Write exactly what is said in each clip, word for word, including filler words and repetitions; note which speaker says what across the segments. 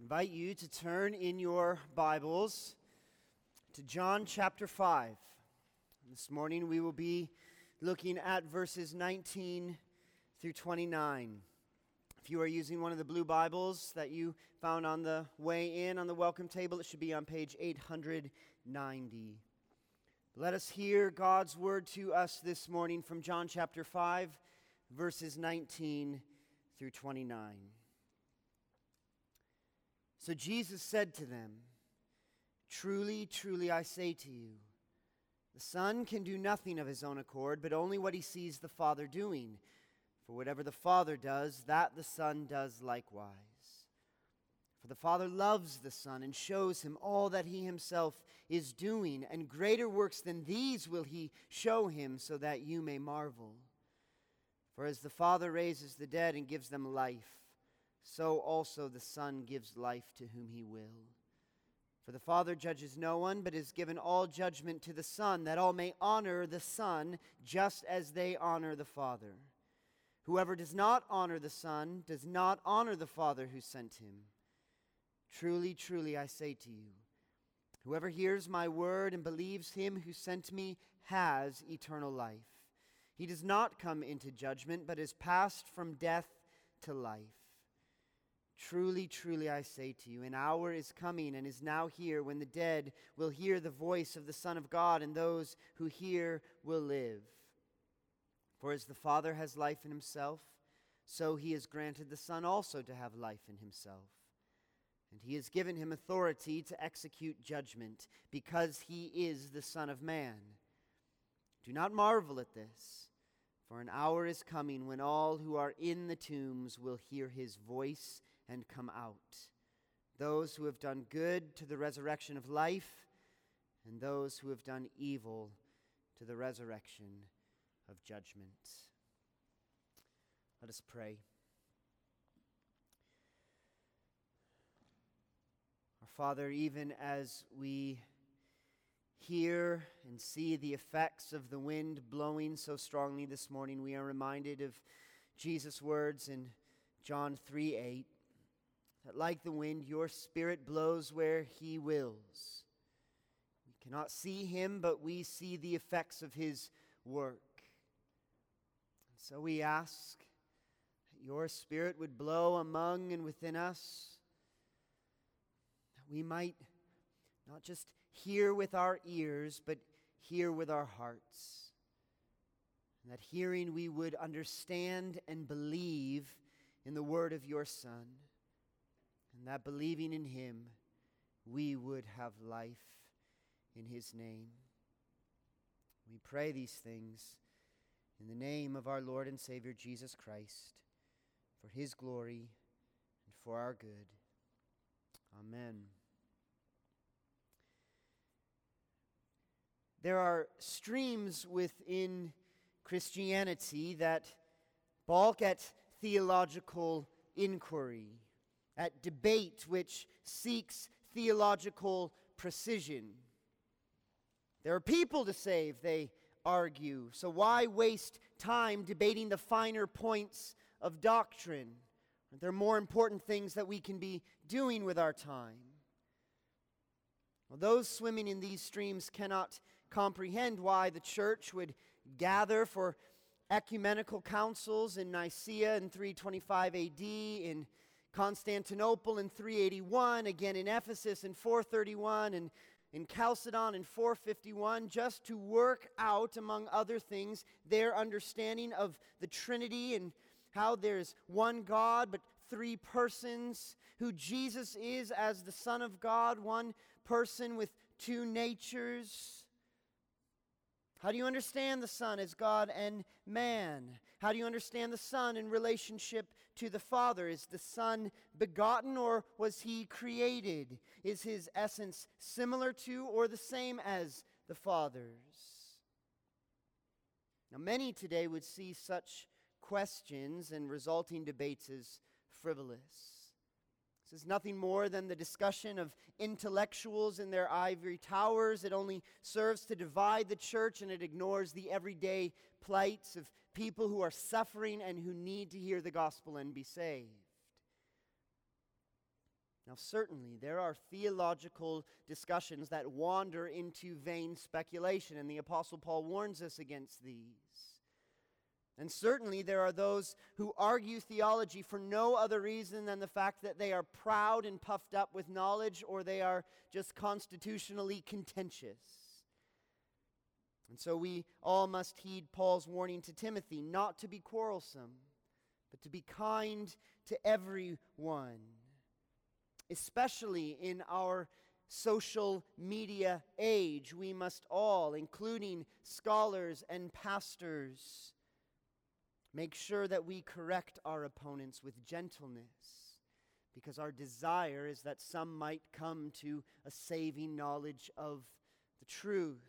Speaker 1: invite you to turn in your Bibles to John chapter five. This morning we will be looking at verses nineteen through twenty-nine. If you are using one of the blue Bibles that you found on the way in on the welcome table, it should be on page eight hundred ninety. Let us hear God's word to us this morning from John chapter five, verses nineteen through twenty-nine. So Jesus said to them, "Truly, truly, I say to you, the Son can do nothing of his own accord, but only what he sees the Father doing. For whatever the Father does, that the Son does likewise. For the Father loves the Son and shows him all that he himself is doing, and greater works than these will he show him, so that you may marvel. For as the Father raises the dead and gives them life, so also the Son gives life to whom he will. For the Father judges no one, but has given all judgment to the Son, that all may honor the Son just as they honor the Father. Whoever does not honor the Son does not honor the Father who sent him. Truly, truly, I say to you, whoever hears my word and believes him who sent me has eternal life. He does not come into judgment, but is passed from death to life. Truly, truly, I say to you, an hour is coming and is now here when the dead will hear the voice of the Son of God, and those who hear will live. For as the Father has life in himself, so he has granted the Son also to have life in himself. And he has given him authority to execute judgment, because he is the Son of Man. Do not marvel at this, for an hour is coming when all who are in the tombs will hear his voice and come out. Those who have done good to the resurrection of life, and those who have done evil to the resurrection of judgment." Let us pray. Our Father, even as we hear and see the effects of the wind blowing so strongly this morning, we are reminded of Jesus' words in John three eight, that like the wind, your Spirit blows where he wills. We cannot see him, but we see the effects of his work. And so we ask that your Spirit would blow among and within us, that we might not just hear with our ears, but hear with our hearts. And that hearing we would understand and believe in the word of your Son. And that believing in him, we would have life in his name. We pray these things in the name of our Lord and Savior Jesus Christ, for his glory and for our good. Amen. There are streams within Christianity that balk at theological inquiry, at debate which seeks theological precision. There are people to save, they argue, so why waste time debating the finer points of doctrine? Aren't there more important things that we can be doing with our time? Well, those swimming in these streams cannot comprehend why the church would gather for ecumenical councils in Nicaea in three twenty-five A D, in Constantinople in three eighty-one, again in Ephesus in four thirty-one, and in Chalcedon in four fifty-one, just to work out, among other things, their understanding of the Trinity and how there's one God but three persons, who Jesus is as the Son of God, one person with two natures. How do you understand the Son as God and man? How do you understand the Son in relationship to the Father? Is the Son begotten, or was he created? Is his essence similar to or the same as the Father's? Now, many today would see such questions and resulting debates as frivolous. This is nothing more than the discussion of intellectuals in their ivory towers. It only serves to divide the church, and it ignores the everyday plights of people who are suffering and who need to hear the gospel and be saved. Now, certainly, there are theological discussions that wander into vain speculation, and the Apostle Paul warns us against these. And certainly, there are those who argue theology for no other reason than the fact that they are proud and puffed up with knowledge, or they are just constitutionally contentious. And so we all must heed Paul's warning to Timothy not to be quarrelsome, but to be kind to everyone, especially in our social media age. We must all, including scholars and pastors, make sure that we correct our opponents with gentleness, because our desire is that some might come to a saving knowledge of the truth.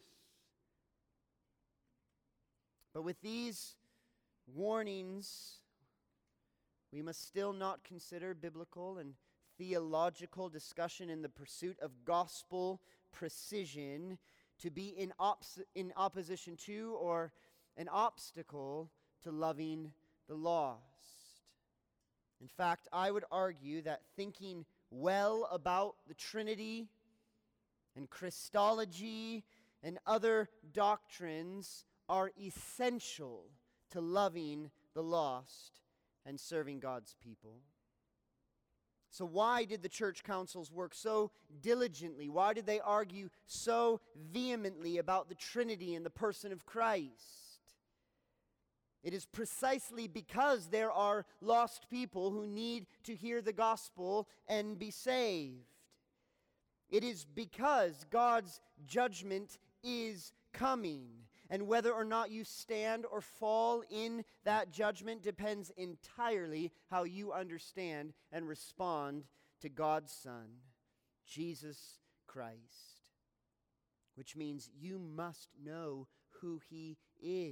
Speaker 1: But with these warnings, we must still not consider biblical and theological discussion in the pursuit of gospel precision to be in, ops- in opposition to or an obstacle to loving the lost. In fact, I would argue that thinking well about the Trinity and Christology and other doctrines are essential to loving the lost and serving God's people. So why did the church councils work so diligently? Why did they argue so vehemently about the Trinity and the person of Christ? It is precisely because there are lost people who need to hear the gospel and be saved. It is because God's judgment is coming. And whether or not you stand or fall in that judgment depends entirely how you understand and respond to God's Son, Jesus Christ. Which means you must know who He is.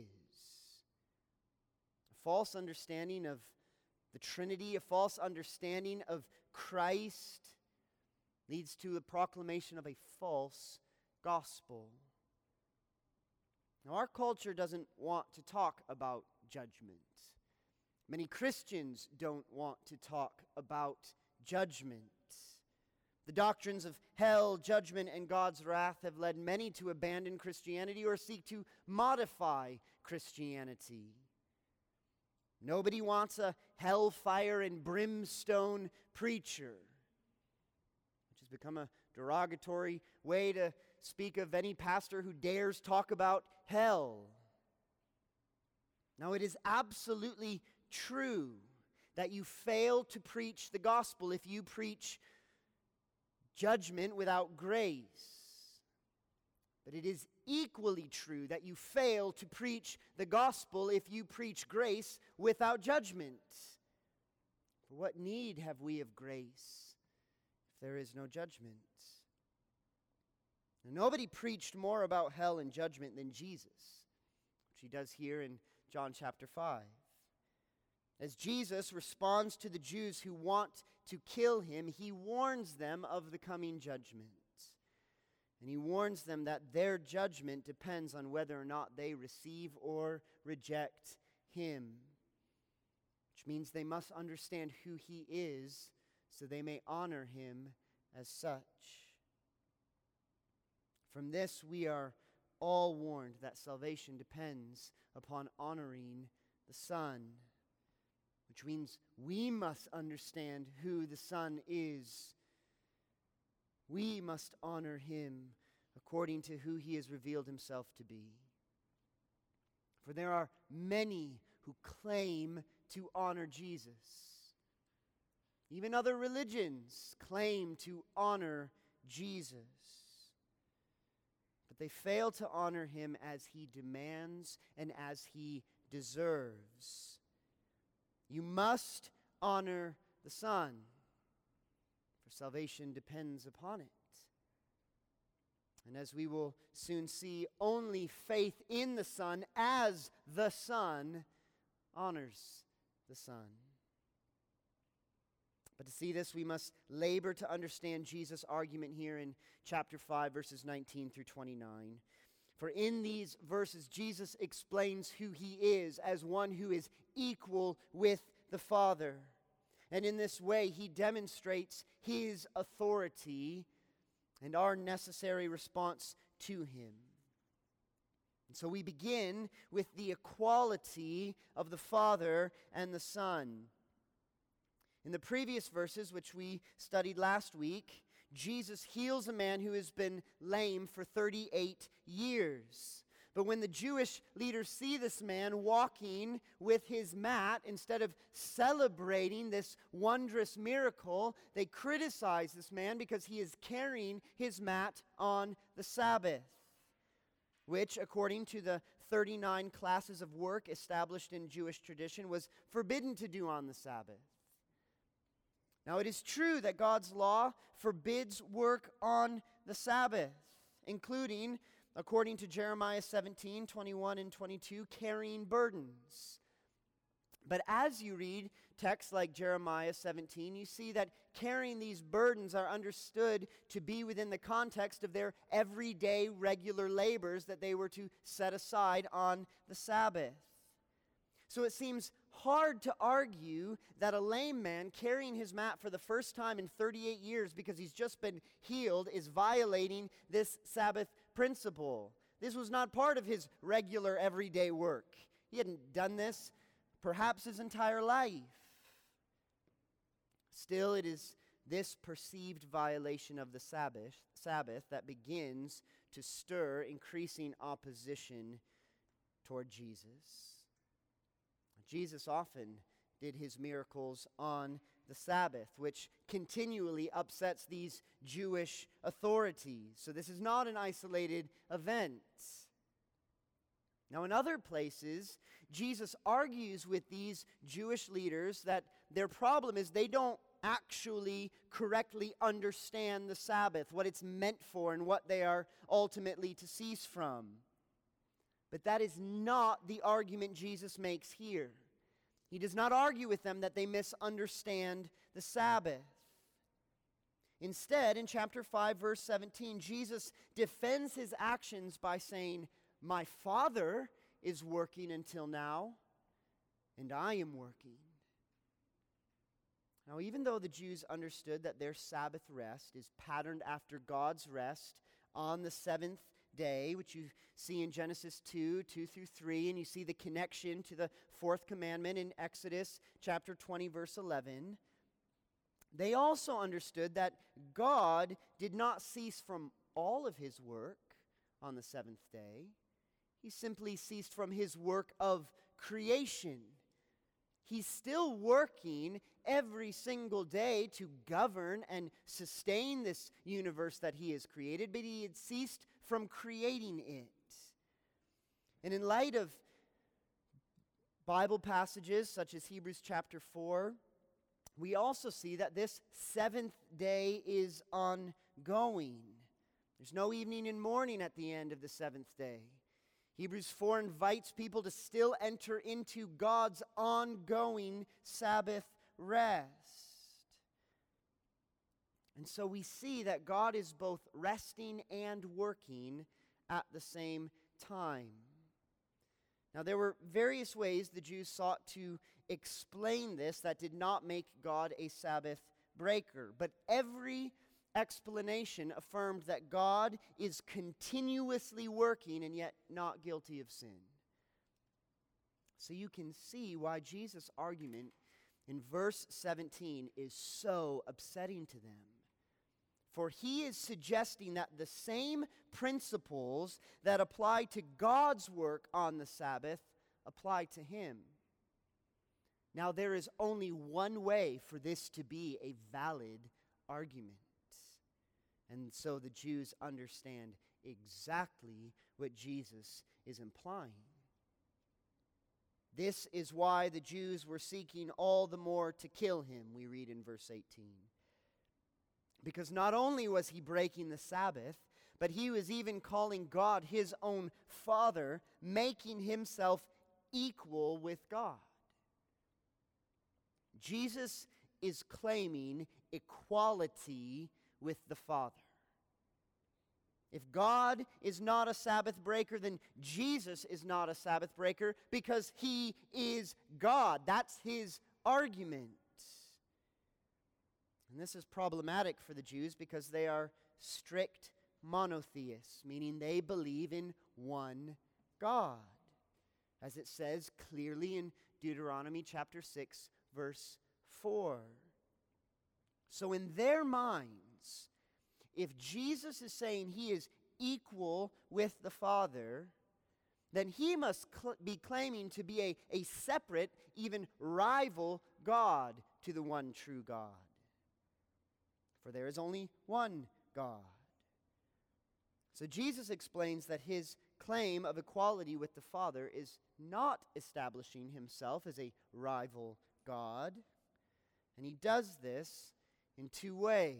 Speaker 1: A false understanding of the Trinity, a false understanding of Christ, leads to the proclamation of a false gospel. Now, our culture doesn't want to talk about judgment. Many Christians don't want to talk about judgment. The doctrines of hell, judgment, and God's wrath have led many to abandon Christianity or seek to modify Christianity. Nobody wants a hellfire and brimstone preacher, which has become a derogatory way to speak of any pastor who dares talk about hell. Now, it is absolutely true that you fail to preach the gospel if you preach judgment without grace. But it is equally true that you fail to preach the gospel if you preach grace without judgment. For what need have we of grace if there is no judgment? Now, nobody preached more about hell and judgment than Jesus, which he does here in John chapter five. As Jesus responds to the Jews who want to kill him, he warns them of the coming judgment. And he warns them that their judgment depends on whether or not they receive or reject him, which means they must understand who he is so they may honor him as such. From this, we are all warned that salvation depends upon honoring the Son, which means we must understand who the Son is. We must honor him according to who he has revealed himself to be. For there are many who claim to honor Jesus. Even other religions claim to honor Jesus. But they fail to honor him as he demands and as he deserves. You must honor the Son, for salvation depends upon it. And as we will soon see, only faith in the Son as the Son honors the Son. But to see this, we must labor to understand Jesus' argument here in chapter five, verses nineteen through twenty-nine. For in these verses, Jesus explains who he is as one who is equal with the Father. And in this way, he demonstrates his authority and our necessary response to him. And so we begin with the equality of the Father and the Son. In the previous verses, which we studied last week, Jesus heals a man who has been lame for thirty-eight years. But when the Jewish leaders see this man walking with his mat, instead of celebrating this wondrous miracle, they criticize this man because he is carrying his mat on the Sabbath, which, according to the thirty-nine classes of work established in Jewish tradition, was forbidden to do on the Sabbath. Now, it is true that God's law forbids work on the Sabbath, including, according to Jeremiah seventeen, twenty-one and twenty-two, carrying burdens. But as you read texts like Jeremiah seventeen, you see that carrying these burdens are understood to be within the context of their everyday regular labors that they were to set aside on the Sabbath. So it seems hard to argue that a lame man carrying his mat for the first time in thirty-eight years because he's just been healed is violating this Sabbath principle. This was not part of his regular everyday work. He hadn't done this perhaps his entire life. Still, it is this perceived violation of the Sabbath, Sabbath that begins to stir increasing opposition toward Jesus. Jesus often did his miracles on the Sabbath, which continually upsets these Jewish authorities. So this is not an isolated event. Now, in other places, Jesus argues with these Jewish leaders that their problem is they don't actually correctly understand the Sabbath, what it's meant for, and what they are ultimately to cease from. But that is not the argument Jesus makes here. He does not argue with them that they misunderstand the Sabbath. Instead, in chapter five, verse seventeen, Jesus defends his actions by saying, "My Father is working until now, and I am working." Now, even though the Jews understood that their Sabbath rest is patterned after God's rest on the seventh day, which you see in Genesis two, two through three, and you see the connection to the fourth commandment in Exodus chapter twenty, verse eleven, they also understood that God did not cease from all of his work on the seventh day. He simply ceased from his work of creation. He's still working every single day to govern and sustain this universe that he has created, but he had ceased from creating it. And in light of Bible passages such as Hebrews chapter four, we also see that this seventh day is ongoing. There's no evening and morning at the end of the seventh day. Hebrews four invites people to still enter into God's ongoing Sabbath rest. And so we see that God is both resting and working at the same time. Now, there were various ways the Jews sought to explain this that did not make God a Sabbath breaker, but every explanation affirmed that God is continuously working and yet not guilty of sin. So you can see why Jesus' argument in verse seventeen is so upsetting to them. For he is suggesting that the same principles that apply to God's work on the Sabbath apply to him. Now, there is only one way for this to be a valid argument. And so the Jews understand exactly what Jesus is implying. This is why the Jews were seeking all the more to kill him, we read in verse eighteen. Because not only was he breaking the Sabbath, but he was even calling God his own Father, making himself equal with God. Jesus is claiming equality with the Father. If God is not a Sabbath breaker, then Jesus is not a Sabbath breaker because he is God. That's his argument. And this is problematic for the Jews because they are strict monotheists, meaning they believe in one God, as it says clearly in Deuteronomy chapter six, verse four. So in their minds, if Jesus is saying he is equal with the Father, then he must cl- be claiming to be a, a separate, even rival God to the one true God. For there is only one God. So Jesus explains that his claim of equality with the Father is not establishing himself as a rival God. And he does this in two ways.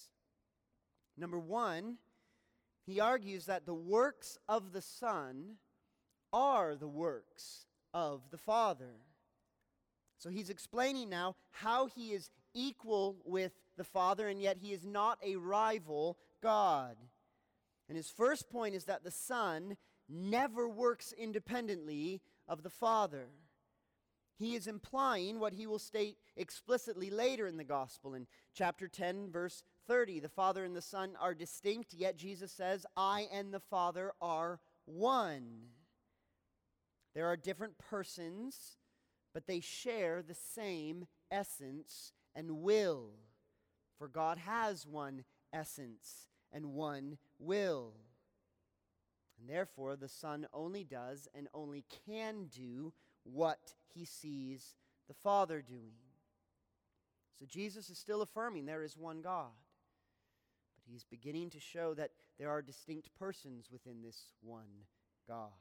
Speaker 1: Number one, he argues that the works of the Son are the works of the Father. So he's explaining now how he is equal with the Father, and yet he is not a rival God. And his first point is that the Son never works independently of the Father. He is implying what he will state explicitly later in the Gospel. In chapter ten, verse thirty, the Father and the Son are distinct, yet Jesus says, I and the Father are one. There are different persons, but they share the same essence and will. For God has one essence and one will. And therefore, the Son only does and only can do what he sees the Father doing. So Jesus is still affirming there is one God. But he's beginning to show that there are distinct persons within this one God.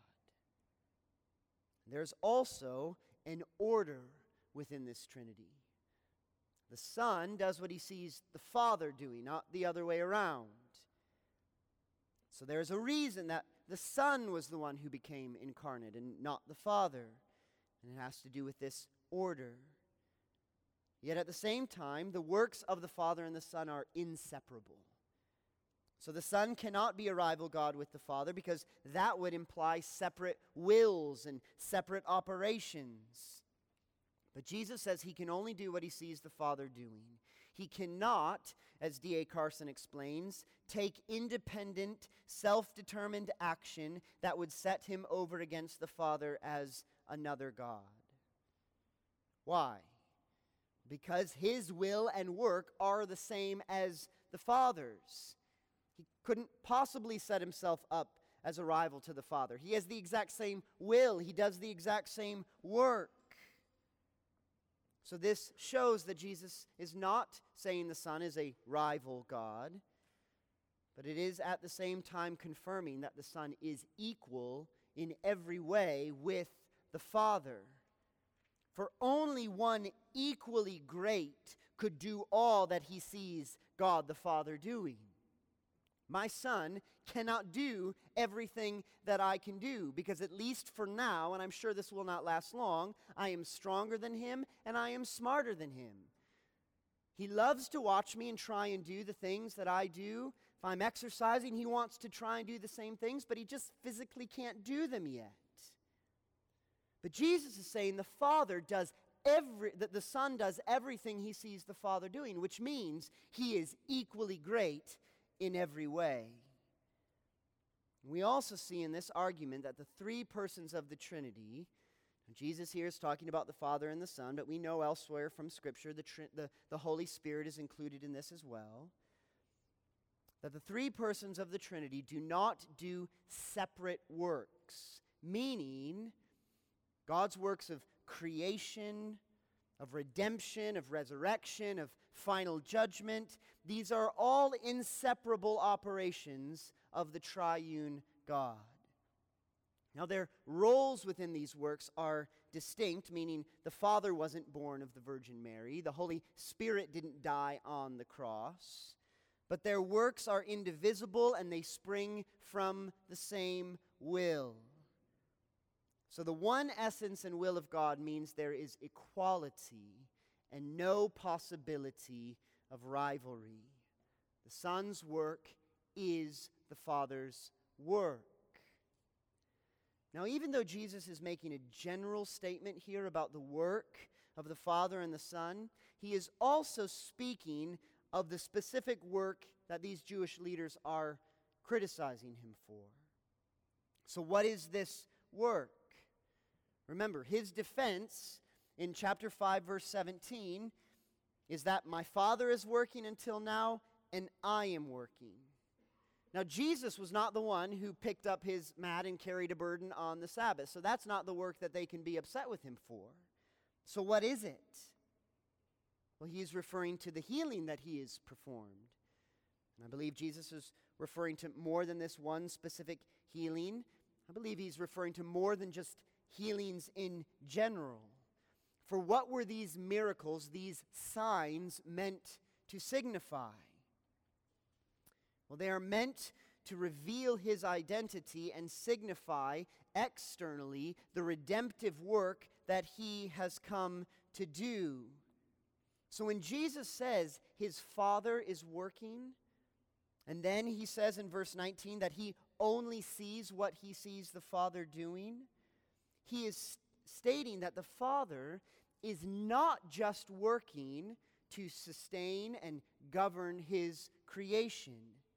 Speaker 1: There's also an order within this Trinity. The Son does what he sees the Father doing, not the other way around. So there's a reason that the Son was the one who became incarnate and not the Father. And it has to do with this order. Yet at the same time, the works of the Father and the Son are inseparable. So the Son cannot be a rival God with the Father because that would imply separate wills and separate operations. But Jesus says he can only do what he sees the Father doing. He cannot, as D A Carson explains, take independent, self-determined action that would set him over against the Father as another God. Why? Because his will and work are the same as the Father's. He couldn't possibly set himself up as a rival to the Father. He has the exact same will. He does the exact same work. So this shows that Jesus is not saying the Son is a rival God, but it is at the same time confirming that the Son is equal in every way with the Father. For only one equally great could do all that he sees God the Father doing. My Son cannot do everything that I can do, because at least for now, and I'm sure this will not last long, I am stronger than him and I am smarter than him. He loves to watch me and try and do the things that I do. If I'm exercising, he wants to try and do the same things, but he just physically can't do them yet. But Jesus is saying the Father does every, that the Son does everything he sees the Father doing, which means he is equally great in every way. We also see in this argument that the three persons of the Trinity, Jesus here is talking about the Father and the Son, but we know elsewhere from Scripture the, the, the Holy Spirit is included in this as well, that the three persons of the Trinity do not do separate works, meaning God's works of creation, of redemption, of resurrection, of final judgment, these are all inseparable operations of the triune God. Now, their roles within these works are distinct, meaning the Father wasn't born of the Virgin Mary, the Holy Spirit didn't die on the cross, but their works are indivisible and they spring from the same will. So the one essence and will of God means there is equality and no possibility of rivalry. The Son's work is the Father's work. Now, even though Jesus is making a general statement here about the work of the Father and the Son, he is also speaking of the specific work that these Jewish leaders are criticizing him for. So what is this work? Remember, his defense in chapter five, verse seventeen, is that my Father is working until now, and I am working. Now, Jesus was not the one who picked up his mat and carried a burden on the Sabbath, so that's not the work that they can be upset with him for. So what is it? Well, he is referring to the healing that he has performed. And I believe Jesus is referring to more than this one specific healing. I believe he's referring to more than just healings in general. For what were these miracles, these signs meant to signify? Well, they are meant to reveal his identity and signify externally the redemptive work that he has come to do. So when Jesus says his Father is working, and then he says in verse nineteen that he only sees what he sees the Father doing, he is stating that the Father is not just working to sustain and govern his creation.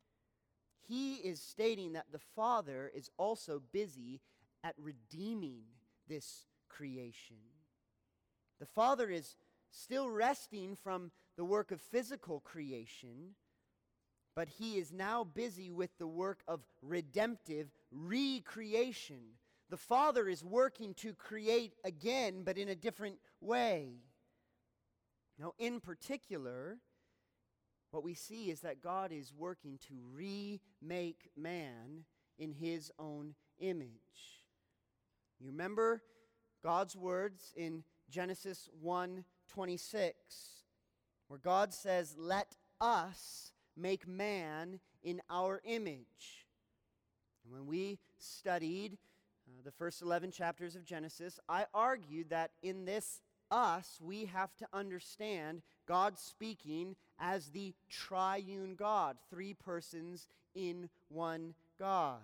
Speaker 1: He is stating that the Father is also busy at redeeming this creation. The Father is still resting from the work of physical creation, but he is now busy with the work of redemptive recreation. The Father is working to create again, but in a different way. Now, in particular, what we see is that God is working to remake man in his own image. You remember God's words in Genesis one twenty-six, where God says, "Let us make man in our image." And when we studied uh, the first eleven chapters of Genesis, I argued that in this us, we have to understand God speaking as the triune God, three persons in one God.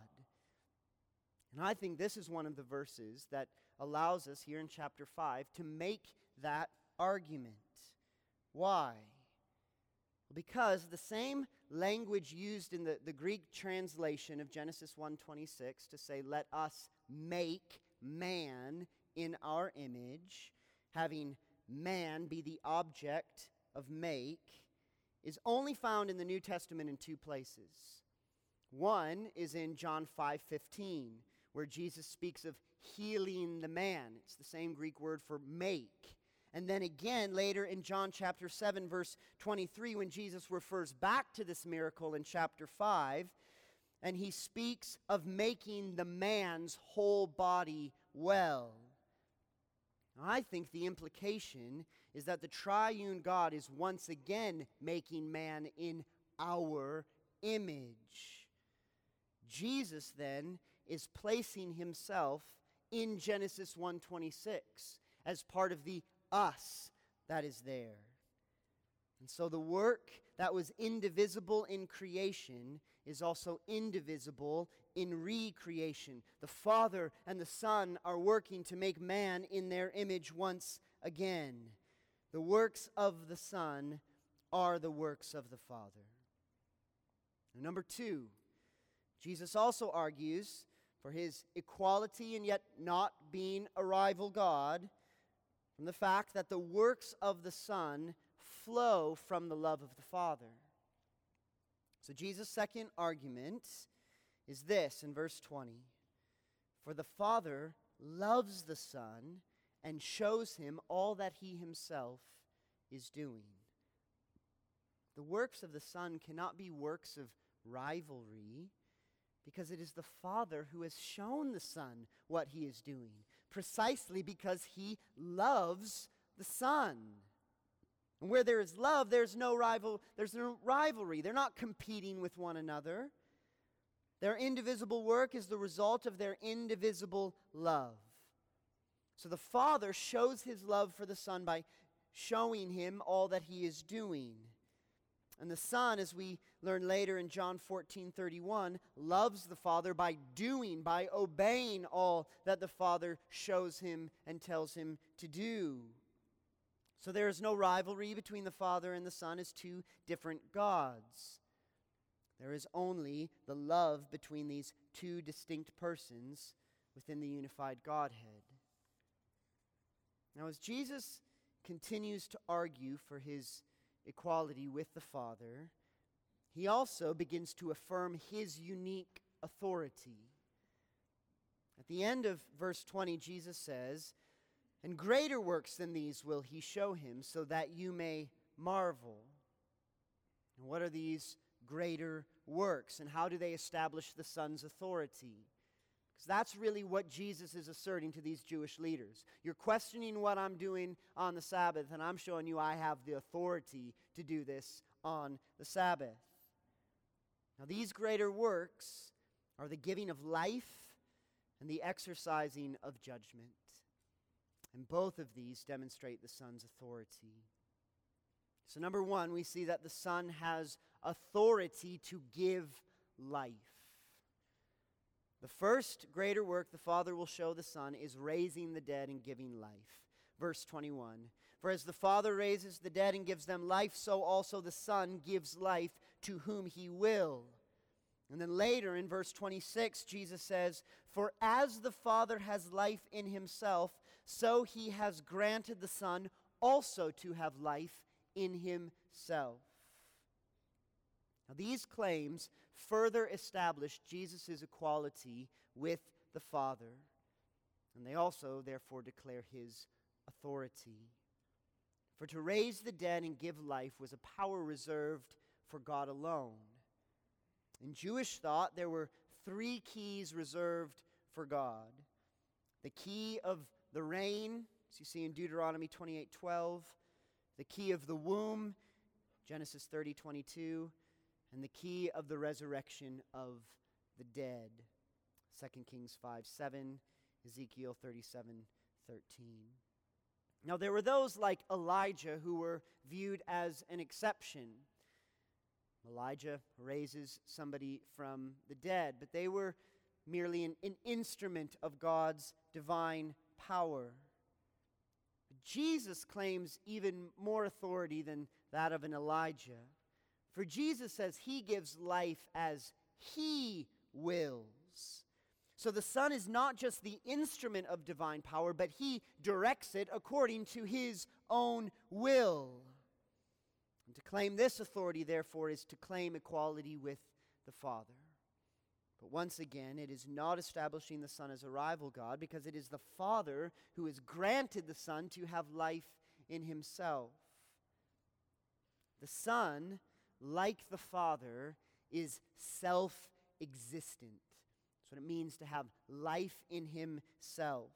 Speaker 1: And I think this is one of the verses that allows us here in chapter five to make that argument. Why? Because the same language used in the, the Greek translation of Genesis one twenty-six to say, "Let us make man in our image," having man be the object of make, is only found in the New Testament in two places. One is in John five fifteen, where Jesus speaks of healing the man. It's the same Greek word for make. And then again later in John chapter seven, verse twenty-three, when Jesus refers back to this miracle in chapter five, and he speaks of making the man's whole body well. I think the implication is that the triune God is once again making man in our image. Jesus then is placing himself in Genesis one twenty-six as part of the us that is there. And so the work that was indivisible in creation is also indivisible in recreation. The Father and the Son are working to make man in their image once again. The works of the Son are the works of the Father. And number two, Jesus also argues for his equality and yet not being a rival God from the fact that the works of the Son flow from the love of the Father. So Jesus' second argument is this in verse twenty. "For the Father loves the Son and shows him all that he himself is doing." The works of the Son cannot be works of rivalry, because it is the Father who has shown the Son what he is doing, precisely because he loves the Son. And where there is love, there's no rival, there's no rivalry. They're not competing with one another. Their indivisible work is the result of their indivisible love. So the Father shows his love for the Son by showing him all that he is doing. And the Son, as we learn later in John fourteen thirty-one, loves the Father by doing, by obeying all that the Father shows him and tells him to do. So there is no rivalry between the Father and the Son as two different gods. There is only the love between these two distinct persons within the unified Godhead. Now, as Jesus continues to argue for his equality with the Father, he also begins to affirm his unique authority. At the end of verse twenty, Jesus says, "And greater works than these will he show him, so that you may marvel." And what are these greater works, and how do they establish the Son's authority? Because that's really what Jesus is asserting to these Jewish leaders. You're questioning what I'm doing on the Sabbath, and I'm showing you I have the authority to do this on the Sabbath. Now, these greater works are the giving of life and the exercising of judgment. And both of these demonstrate the Son's authority. So number one, we see that the Son has authority to give life. The first greater work the Father will show the Son is raising the dead and giving life. Verse twenty-one, "For as the Father raises the dead and gives them life, so also the Son gives life to whom he will." And then later in verse twenty-six, Jesus says, "For as the Father has life in himself, so he has granted the Son also to have life in himself." Now, these claims further establish Jesus' equality with the Father, and they also, therefore, declare his authority. For to raise the dead and give life was a power reserved for God alone. In Jewish thought, there were three keys reserved for God. The key of the reign, as you see in Deuteronomy twenty-eight twelve, the key of the womb, Genesis thirty twenty-two, and the key of the resurrection of the dead, Second Kings five seven, Ezekiel thirty-seven thirteen. Now, there were those like Elijah who were viewed as an exception. Elijah raises somebody from the dead, but they were merely an, an instrument of God's divine power. But Jesus claims even more authority than that of an Elijah. For Jesus says he gives life as he wills. So the Son is not just the instrument of divine power, but he directs it according to his own will. And to claim this authority, therefore, is to claim equality with the Father. But once again, it is not establishing the Son as a rival God, because it is the Father who has granted the Son to have life in himself. The Son, like the Father, is self-existent. That's what it means to have life in himself.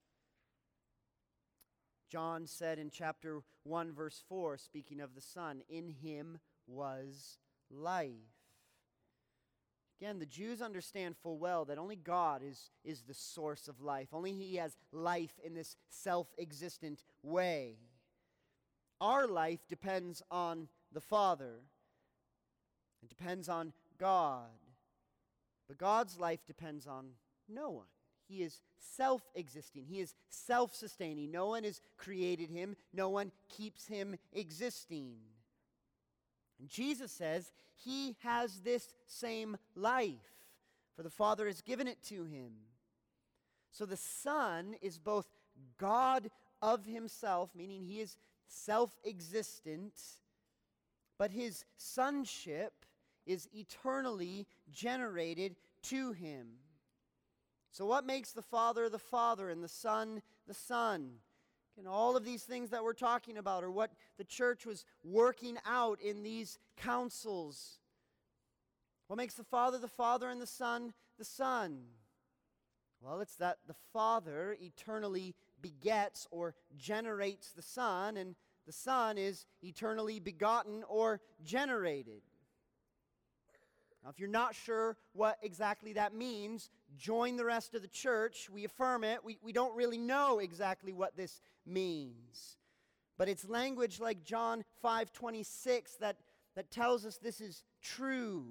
Speaker 1: John said in chapter one, verse four, speaking of the Son, "In him was life." Again, the Jews understand full well that only God is, is the source of life. Only he has life in this self-existent way. Our life depends on the Father. It depends on God. But God's life depends on no one. He is self-existing. He is self-sustaining. No one has created him. No one keeps him existing. And Jesus says he has this same life, for the Father has given it to him. So the Son is both God of himself, meaning he is self-existent, but his sonship is eternally generated to him. So what makes the Father the Father and the Son the Son? And all of these things that we're talking about are what the church was working out in these councils. What makes the Father the Father and the Son the Son? Well, it's that the Father eternally begets or generates the Son, and the Son is eternally begotten or generated. Now, if you're not sure what exactly that means, join the rest of the church. We affirm it. We, we don't really know exactly what this means. But it's language like John five twenty-six that, that tells us this is true.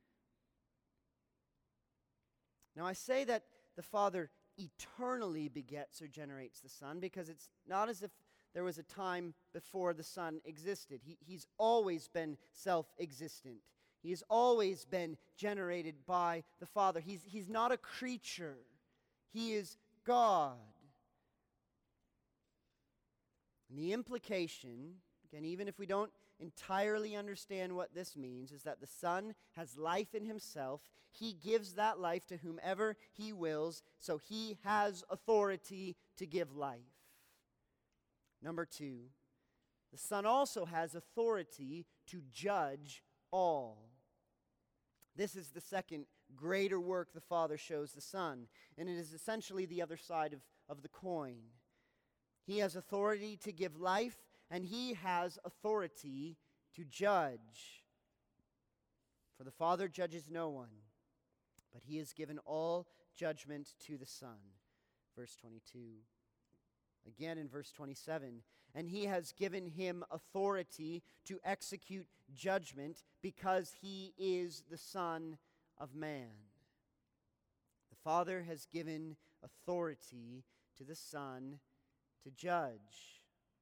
Speaker 1: Now, I say that the Father eternally begets or generates the Son because it's not as if there was a time before the Son existed. He, he's always been self-existent. He has always been generated by the Father. He's, he's not a creature. He is God. And the implication, again, even if we don't entirely understand what this means, is that the Son has life in himself. He gives that life to whomever he wills, so he has authority to give life. Number two, the Son also has authority to judge all. This is the second greater work the Father shows the Son, and it is essentially the other side of, of the coin. He has authority to give life, and he has authority to judge. For the Father judges no one, but he has given all judgment to the Son. Verse twenty-two. Again in verse twenty-seven, and he has given him authority to execute judgment because he is the Son of Man. The Father has given authority to the Son to judge.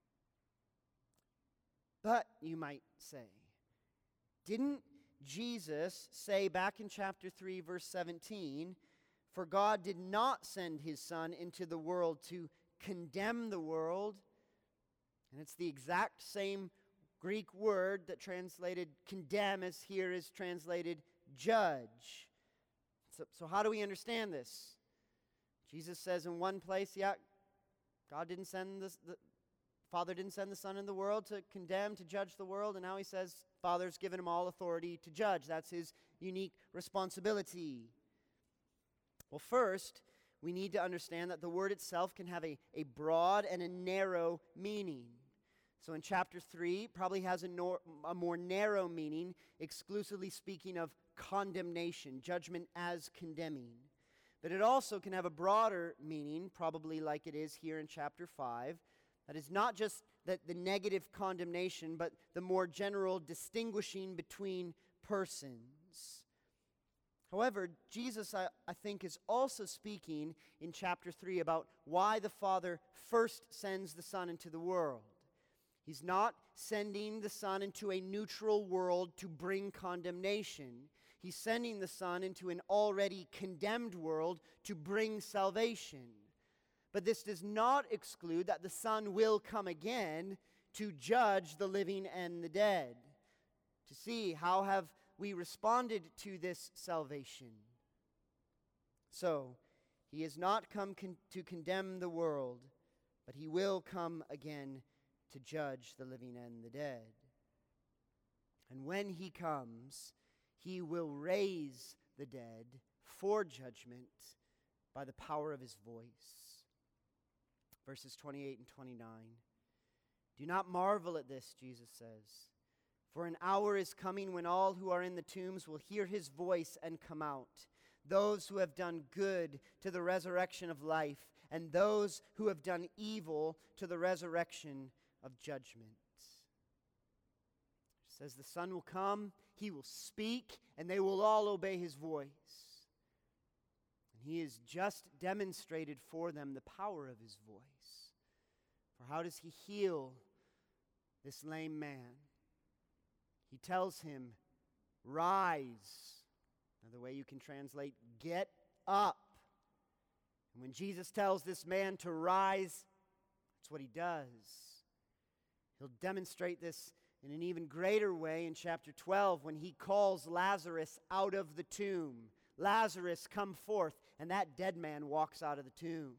Speaker 1: But, you might say, didn't Jesus say back in chapter three, verse seventeen, for God did not send his Son into the world to condemn the world? And it's the exact same Greek word that translated condemn as here is translated judge. So, so how do we understand this? Jesus says in one place, yeah, God didn't send this, the Father didn't send the Son in the world to condemn, to judge the world, and now he says Father's given him all authority to judge. That's his unique responsibility. Well, first, we need to understand that the word itself can have a, a broad and a narrow meaning. So in chapter three, probably has a, nor, a more narrow meaning, exclusively speaking of condemnation, judgment as condemning. But it also can have a broader meaning, probably like it is here in chapter five, that is not just that the negative condemnation, but the more general distinguishing between persons. However, Jesus, I, I think, is also speaking in chapter three about why the Father first sends the Son into the world. He's not sending the Son into a neutral world to bring condemnation. He's sending the Son into an already condemned world to bring salvation. But this does not exclude that the Son will come again to judge the living and the dead, to see how have we responded to this salvation. So, he has not come con- to condemn the world, but he will come again to judge the living and the dead. And when he comes, he will raise the dead for judgment by the power of his voice. Verses twenty-eight and twenty-nine. Do not marvel at this, Jesus says. For an hour is coming when all who are in the tombs will hear his voice and come out. Those who have done good to the resurrection of life, and those who have done evil to the resurrection of judgment. It says the Son will come, he will speak, and they will all obey his voice. And he has just demonstrated for them the power of his voice. For how does he heal this lame man? He tells him, rise. Another way you can translate, get up. And when Jesus tells this man to rise, that's what he does. He'll demonstrate this in an even greater way in chapter twelve when he calls Lazarus out of the tomb. Lazarus, come forth. And that dead man walks out of the tomb.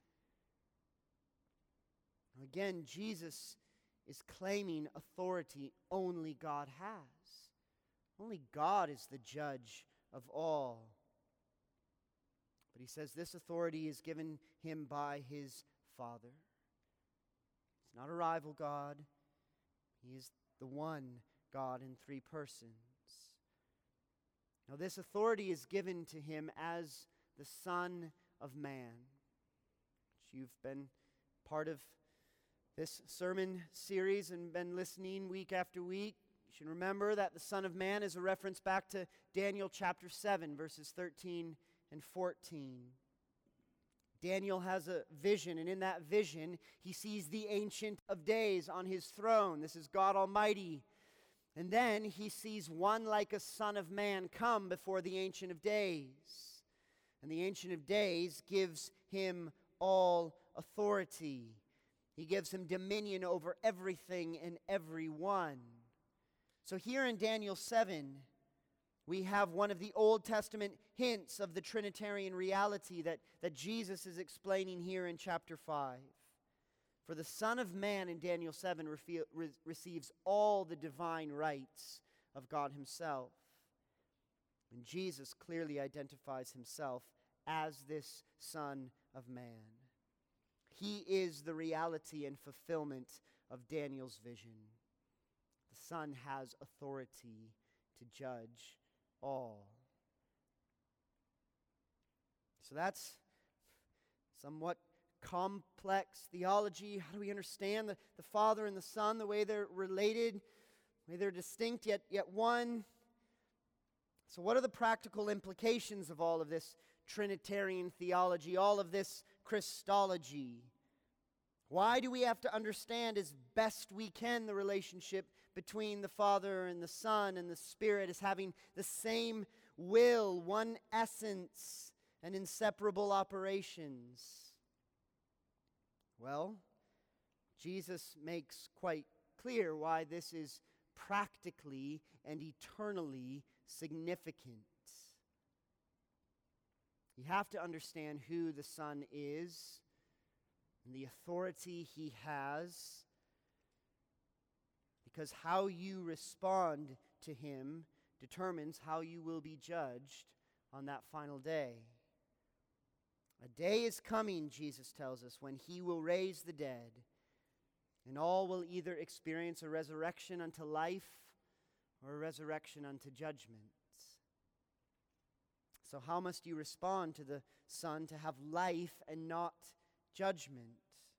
Speaker 1: Again, Jesus is claiming authority only God has. Only God is the judge of all. But he says this authority is given him by his Father. He's not a rival God. He is the one God in three persons. Now, this authority is given to him as the Son of Man, which you've been part of this sermon series and been listening week after week. You should remember that the Son of Man is a reference back to Daniel chapter seven, verses thirteen and fourteen. Daniel has a vision, and in that vision, he sees the Ancient of Days on his throne. This is God Almighty. And then he sees one like a son of man come before the Ancient of Days. And the Ancient of Days gives him all authority. He gives him dominion over everything and everyone. So here in Daniel seven, we have one of the Old Testament hints of the Trinitarian reality that, that Jesus is explaining here in chapter five. For the Son of Man in Daniel seven refe- re- receives all the divine rights of God himself. And Jesus clearly identifies himself as this Son of Man. He is the reality and fulfillment of Daniel's vision. The Son has authority to judge all. So that's somewhat complex theology. How do we understand the, the Father and the Son, the way they're related, the way they're distinct yet, yet one? So what are the practical implications of all of this Trinitarian theology, all of this Christology? Why do we have to understand as best we can the relationship between the Father and the Son and the Spirit as having the same will, one essence, and inseparable operations? Well, Jesus makes quite clear why this is practically and eternally significant. You have to understand who the Son is and the authority he has, because how you respond to him determines how you will be judged on that final day. A day is coming, Jesus tells us, when he will raise the dead, and all will either experience a resurrection unto life or a resurrection unto judgment. So how must you respond to the Son to have life and not judgment?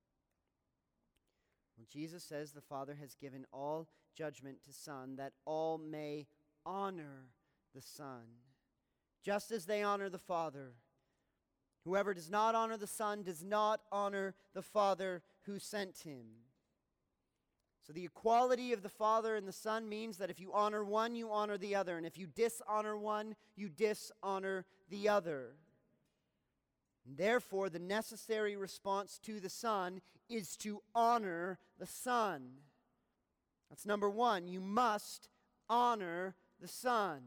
Speaker 1: Well, Jesus says the Father has given all judgment to Son, that all may honor the Son, just as they honor the Father. Whoever does not honor the Son does not honor the Father who sent him. So the equality of the Father and the Son means that if you honor one, you honor the other. And if you dishonor one, you dishonor the other. And therefore, the necessary response to the Son is to honor the Son. That's number one. You must honor the Son.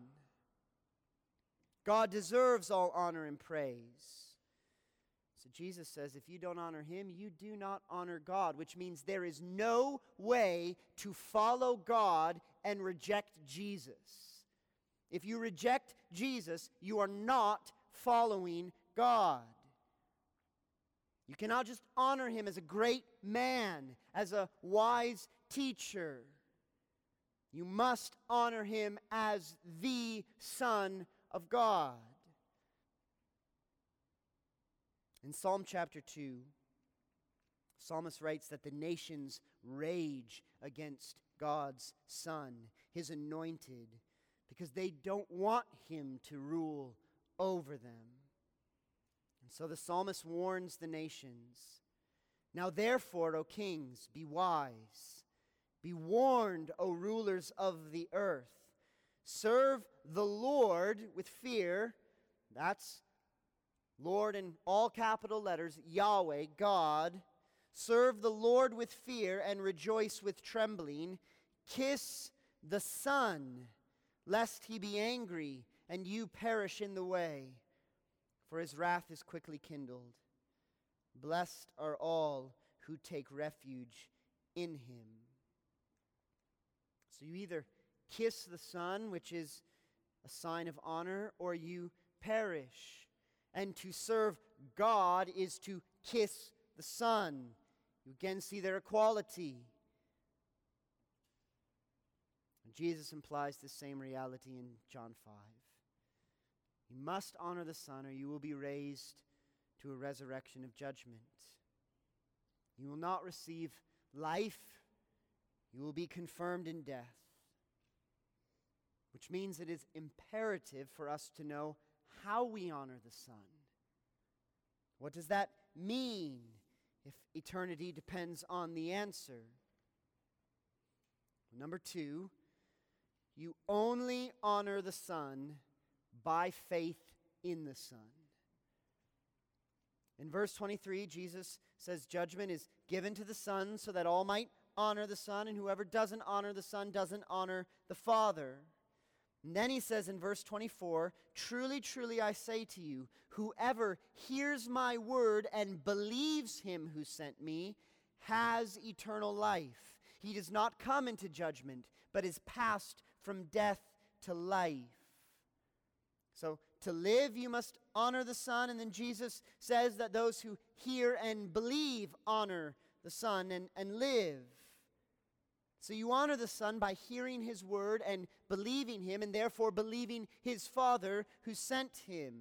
Speaker 1: God deserves all honor and praise. So Jesus says, if you don't honor him, you do not honor God, which means there is no way to follow God and reject Jesus. If you reject Jesus, you are not following God. You cannot just honor him as a great man, as a wise teacher. You must honor him as the Son of God. In Psalm chapter two, the psalmist writes that the nations rage against God's Son, his anointed, because they don't want him to rule over them. And so the psalmist warns the nations, now therefore, O kings, be wise. Be warned, O rulers of the earth. Serve the Lord with fear. That's Lord in all capital letters, Yahweh, God. Serve the Lord with fear and rejoice with trembling. Kiss the Son, lest he be angry and you perish in the way, for his wrath is quickly kindled. Blessed are all who take refuge in him. So you either kiss the Son, which is a sign of honor, or you perish. And to serve God is to kiss the Son. You again see their equality. And Jesus implies the same reality in John five. You must honor the Son, or you will be raised to a resurrection of judgment. You will not receive life. You will be confirmed in death. Which means it is imperative for us to know how we honor the Son. What does that mean if eternity depends on the answer? Number two, you only honor the Son by faith in the Son. In verse twenty-three, Jesus says judgment is given to the Son so that all might honor the Son, and whoever doesn't honor the Son doesn't honor the Father. And then he says in verse twenty-four, truly, truly, I say to you, whoever hears my word and believes him who sent me has eternal life. He does not come into judgment, but is passed from death to life. So to live, you must honor the Son, and then Jesus says that those who hear and believe honor the Son and, and live. So you honor the Son by hearing his word and believing him, and therefore believing his Father who sent him.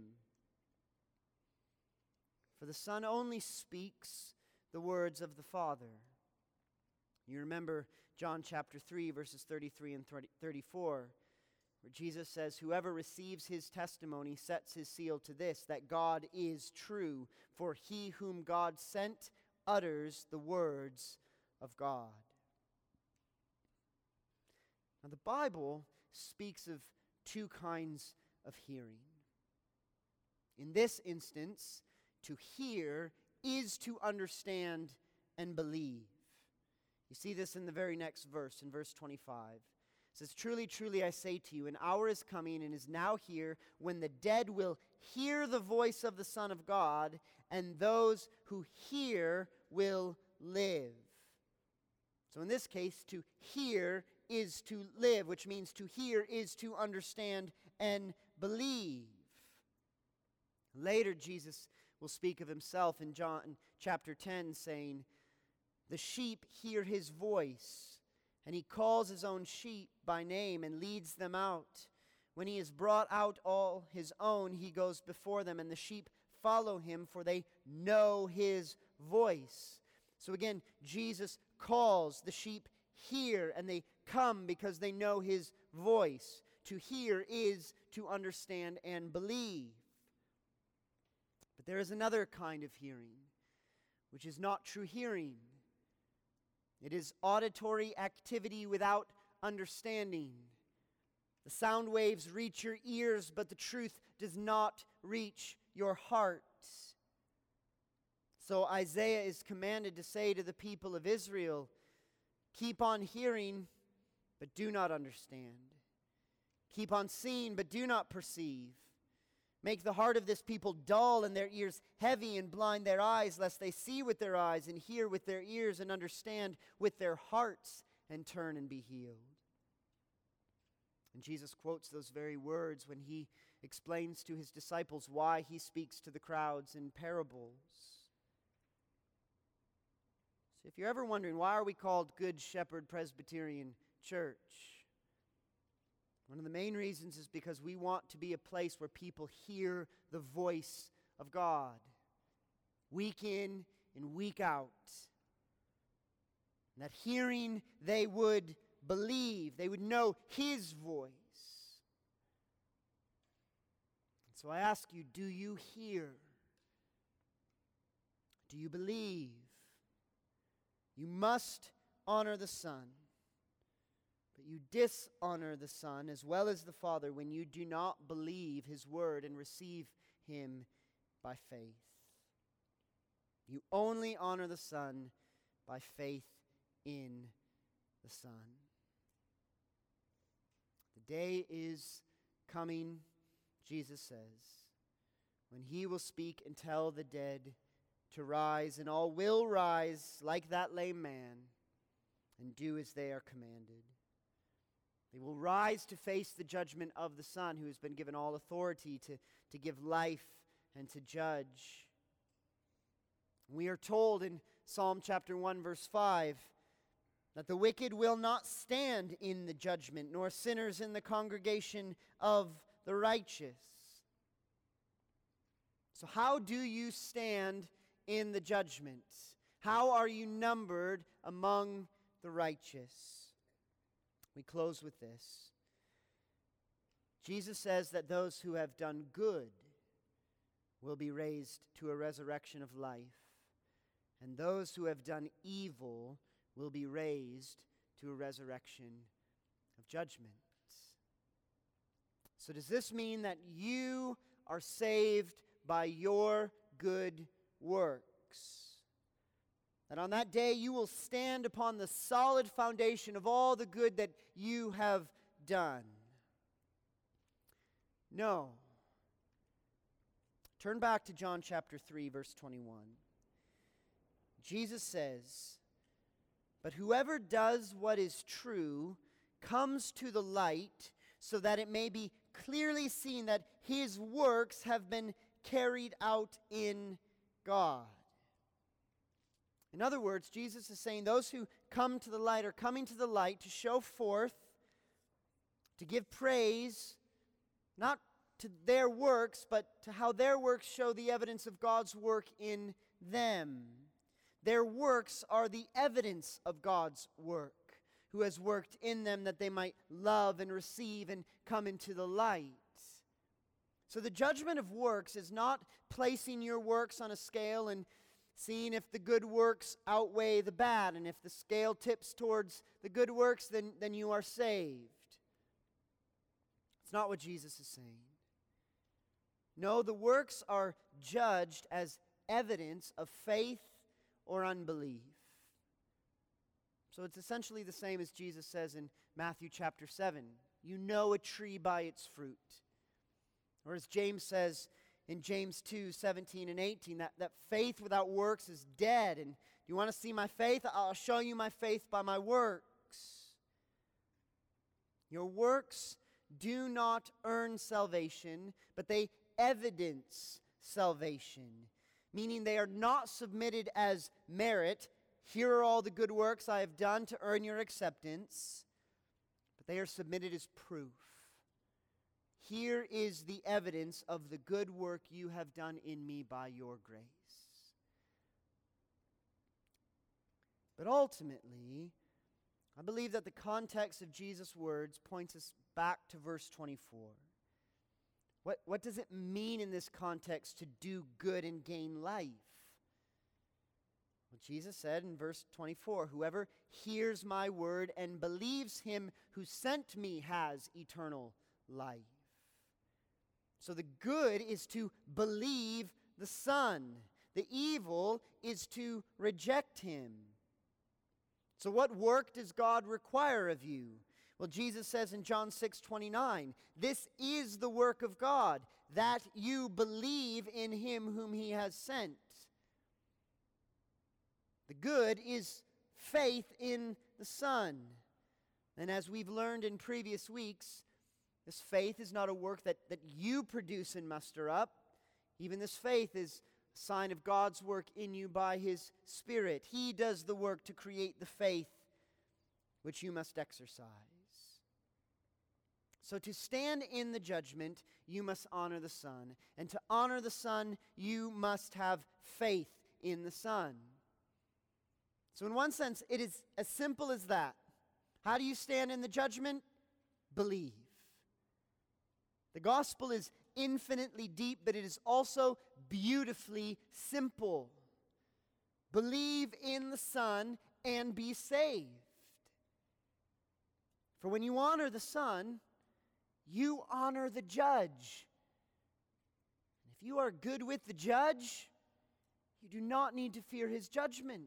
Speaker 1: For the Son only speaks the words of the Father. You remember John chapter three, verses thirty-three and thirty-four, where Jesus says, whoever receives his testimony sets his seal to this, that God is true, for he whom God sent utters the words of God. Now, the Bible speaks of two kinds of hearing. In this instance, to hear is to understand and believe. You see this in the very next verse, in verse twenty-five. It says, truly, truly, I say to you, an hour is coming and is now here when the dead will hear the voice of the Son of God, and those who hear will live. So in this case, to hear is to live, which means to hear is to understand and believe. Later, Jesus will speak of himself in John chapter ten, saying, the sheep hear his voice, and he calls his own sheep by name and leads them out. When he has brought out all his own, he goes before them, and the sheep follow him, for they know his voice. So again, Jesus calls, the sheep hear, and they come because they know his voice. To hear is to understand and believe. But there is another kind of hearing, which is not true hearing. It is auditory activity without understanding. The sound waves reach your ears, but the truth does not reach your heart. So Isaiah is commanded to say to the people of Israel, keep on hearing, but do not understand. Keep on seeing, but do not perceive. Make the heart of this people dull and their ears heavy, and blind their eyes, lest they see with their eyes and hear with their ears and understand with their hearts and turn and be healed. And Jesus quotes those very words when he explains to his disciples why he speaks to the crowds in parables. So if you're ever wondering, why are we called Good Shepherd Presbyterian Church? One of the main reasons is because we want to be a place where people hear the voice of God, week in and week out. And that hearing, they would believe, they would know his voice. So I ask you, do you hear? Do you believe? You must honor the Son. But you dishonor the Son as well as the Father when you do not believe his word and receive him by faith. You only honor the Son by faith in the Son. The day is coming, Jesus says, when he will speak and tell the dead to rise, and all will rise like that lame man and do as they are commanded. They will rise to face the judgment of the Son, who has been given all authority to, to give life and to judge. We are told in Psalm chapter one, verse five, that the wicked will not stand in the judgment, nor sinners in the congregation of the righteous. So how do you stand in the judgment? How are you numbered among the righteous? We close with this. Jesus says that those who have done good will be raised to a resurrection of life. and those who have done evil will be raised to a resurrection of judgment. So does this mean that you are saved by your good works? That on that day you will stand upon the solid foundation of all the good that you have done? No. Turn back to John chapter three, verse twenty-one. Jesus says, "But whoever does what is true comes to the light, so that it may be clearly seen that his works have been carried out in God." In other words, Jesus is saying those who come to the light are coming to the light to show forth, to give praise, not to their works, but to how their works show the evidence of God's work in them. Their works are the evidence of God's work, who has worked in them that they might love and receive and come into the light. So the judgment of works is not placing your works on a scale and seeing if the good works outweigh the bad, and if the scale tips towards the good works, then, then you are saved. It's not what Jesus is saying. No, the works are judged as evidence of faith or unbelief. So it's essentially the same as Jesus says in Matthew chapter seven. You know a tree by its fruit. Or as James says in James two, seventeen and eighteen, that, that faith without works is dead. And do you want to see my faith? I'll show you my faith by my works. Your works do not earn salvation, but they evidence salvation. Meaning they are not submitted as merit. Here are all the good works I have done to earn your acceptance. But they are submitted as proof. Here is the evidence of the good work you have done in me by your grace. But ultimately, I believe that the context of Jesus' words points us back to verse twenty-four. What, what does it mean in this context to do good and gain life? Well, Jesus said in verse twenty-four, "Whoever hears my word and believes him who sent me has eternal life." So the good is to believe the Son. The evil is to reject him. So what work does God require of you? Well, Jesus says in John six twenty-nine, "This is the work of God, that you believe in him whom he has sent." The good is faith in the Son. And as we've learned in previous weeks, this faith is not a work that, that you produce and muster up. Even this faith is a sign of God's work in you by his Spirit. He does the work to create the faith which you must exercise. So to stand in the judgment, you must honor the Son. And to honor the Son, you must have faith in the Son. So in one sense, it is as simple as that. How do you stand in the judgment? Believe. The gospel is infinitely deep, but it is also beautifully simple. Believe in the Son and be saved. For when you honor the Son, you honor the judge. And if you are good with the judge, you do not need to fear his judgment.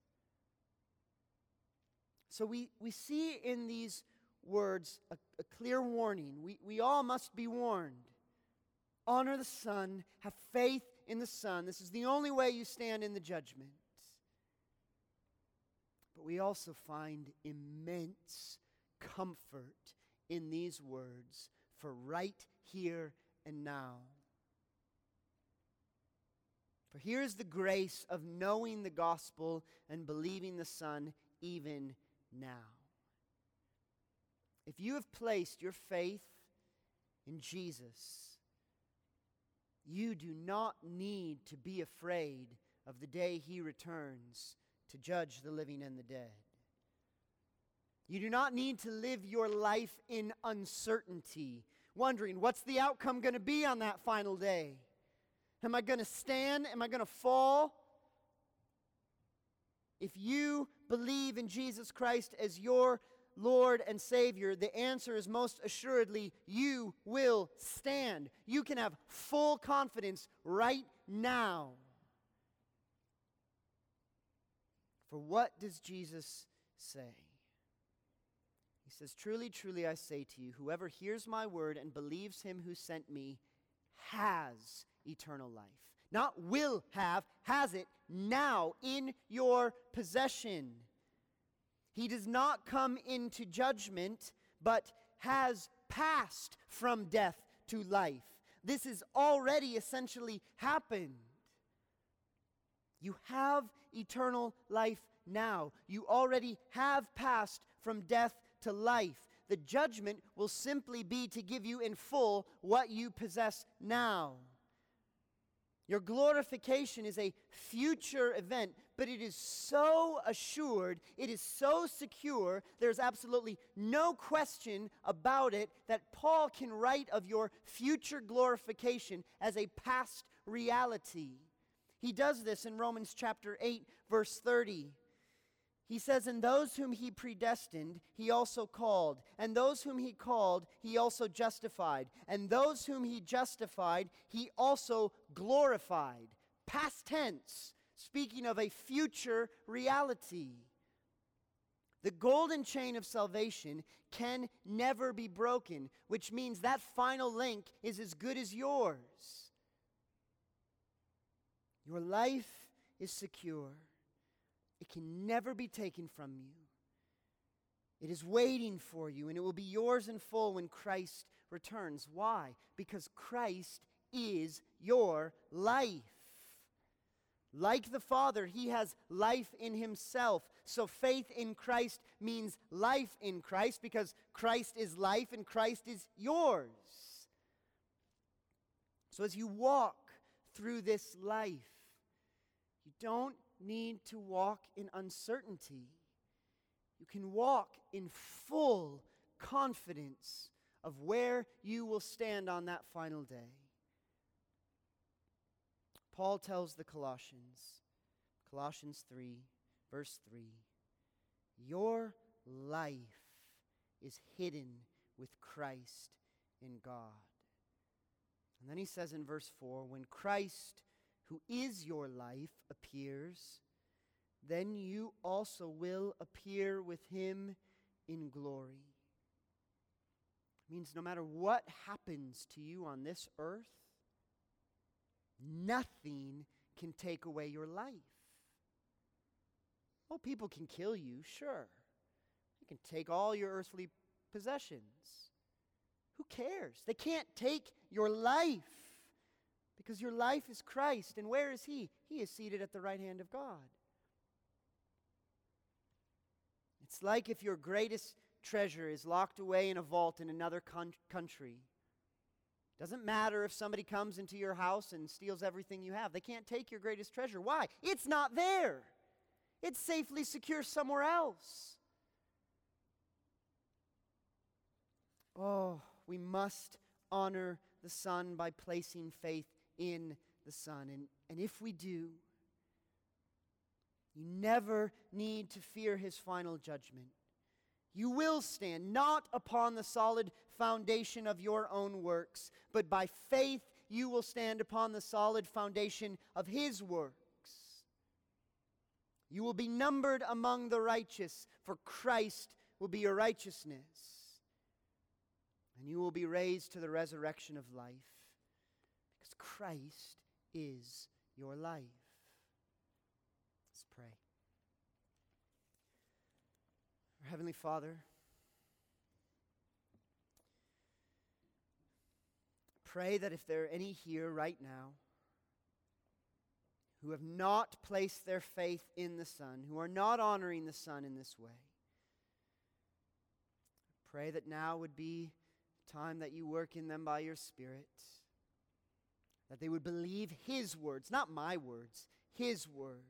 Speaker 1: So we, we see in these words a, a clear warning. We, we all must be warned. Honor the Son. Have faith in the Son. This is the only way you stand in the judgment. But we also find immense comfort in these words for right here and now. For here is the grace of knowing the gospel and believing the Son even now. If you have placed your faith in Jesus, you do not need to be afraid of the day he returns to judge the living and the dead. You do not need to live your life in uncertainty, wondering what's the outcome going to be on that final day. Am I going to stand? Am I going to fall? If you believe in Jesus Christ as your Lord and Savior, the answer is most assuredly you will stand. You can have full confidence right now. For what does Jesus say? He says, "Truly, truly, I say to you, whoever hears my word and believes him who sent me has eternal life." Not will have, has it now in your possession. He does not come into judgment, but has passed from death to life. This has already essentially happened. You have eternal life now. You already have passed from death to life. The judgment will simply be to give you in full what you possess now. Your glorification is a future event, but it is so assured, it is so secure, there's absolutely no question about it that Paul can write of your future glorification as a past reality. He does this in Romans chapter eight, verse thirty. He says, "And those whom he predestined, he also called. And those whom he called, he also justified. And those whom he justified, he also glorified." Past tense, speaking of a future reality. The golden chain of salvation can never be broken, which means that final link is as good as yours. Your life is secure. It can never be taken from you. It is waiting for you, and it will be yours in full when Christ returns. Why? Because Christ is your life. Like the Father, he has life in himself. So faith in Christ means life in Christ, because Christ is life and Christ is yours. So as you walk through this life, you don't need to walk in uncertainty. You can walk in full confidence of where you will stand on that final day. Paul tells the Colossians, Colossians three, verse three, "Your life is hidden with Christ in God." And then he says in verse four, "When Christ, who is your life, appears, then you also will appear with him in glory." It means no matter what happens to you on this earth, nothing can take away your life. Oh, people can kill you, sure. They can take all your earthly possessions. Who cares? They can't take your life. Because your life is Christ. And where is he? He is seated at the right hand of God. It's like if your greatest treasure is locked away in a vault in another con- country. Doesn't matter if somebody comes into your house and steals everything you have. They can't take your greatest treasure. Why? It's not there. It's safely secure somewhere else. Oh, we must honor the Son by placing faith in the Son. And, and if we do, you never need to fear his final judgment. You will stand not upon the solid foundation of your own works, but by faith you will stand upon the solid foundation of his works. You will be numbered among the righteous, for Christ will be your righteousness. And you will be raised to the resurrection of life. Because Christ is your life. Let's pray. Our Heavenly Father, pray that if there are any here right now who have not placed their faith in the Son, who are not honoring the Son in this way, pray that now would be the time that you work in them by your Spirit, that they would believe his words, not my words, his word.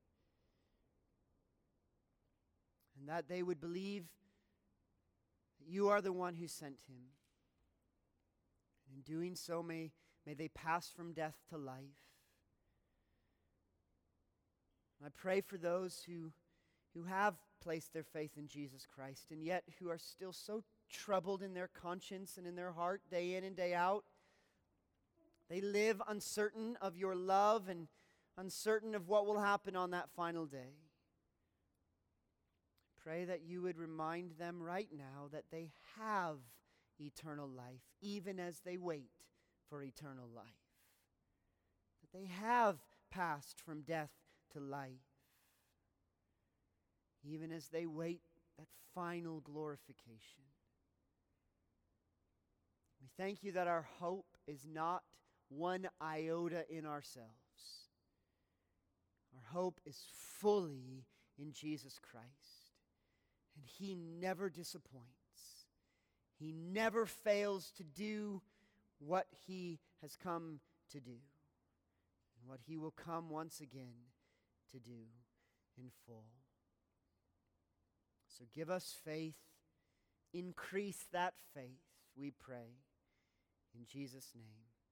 Speaker 1: And that they would believe that you are the one who sent him. And in doing so, may, may they pass from death to life. And I pray for those who who have placed their faith in Jesus Christ and yet who are still so troubled in their conscience and in their heart day in and day out. They live uncertain of your love and uncertain of what will happen on that final day. Pray that you would remind them right now that they have eternal life, even as they wait for eternal life. That they have passed from death to life, even as they wait that final glorification. We thank you that our hope is not one iota in ourselves. Our hope is fully in Jesus Christ. And He never disappoints. He never fails to do what He has come to do, and what He will come once again to do in full. So give us faith. Increase that faith, we pray. In Jesus' name.